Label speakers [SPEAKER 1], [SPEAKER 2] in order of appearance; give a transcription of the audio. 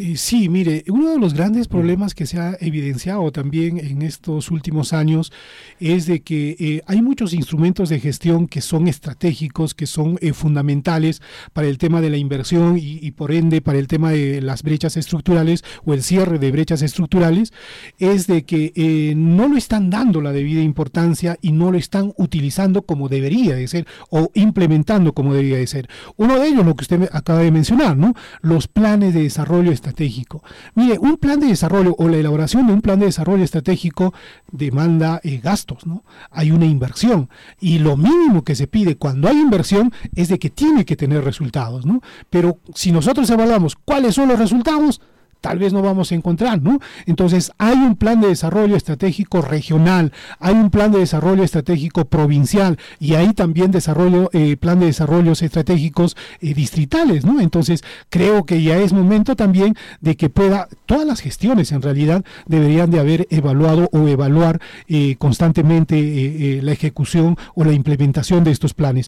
[SPEAKER 1] Sí, mire, uno de los grandes problemas que se ha evidenciado también en estos últimos años es de que hay muchos instrumentos de gestión que son estratégicos, que son fundamentales para el tema de la inversión y por ende para el tema de las brechas estructurales o el cierre de brechas estructurales, es de que no lo están dando la debida importancia y no lo están utilizando como debería de ser o implementando como debería de ser. Uno de ellos, lo que usted acaba de mencionar, ¿no? Los planes de desarrollo estratégico. Mire, un plan de desarrollo o la elaboración de un plan de desarrollo estratégico demanda gastos, ¿no? Hay una inversión y lo mínimo que se pide cuando hay inversión es de que tiene que tener resultados, ¿no? Pero si nosotros evaluamos cuáles son los resultados, tal vez no vamos a encontrar, ¿no? Entonces, hay un plan de desarrollo estratégico regional, hay un plan de desarrollo estratégico provincial y hay también plan de desarrollos estratégicos distritales, ¿no? Entonces, creo que ya es momento también de que todas las gestiones en realidad deberían de haber evaluado o evaluar constantemente la ejecución o la implementación de estos planes.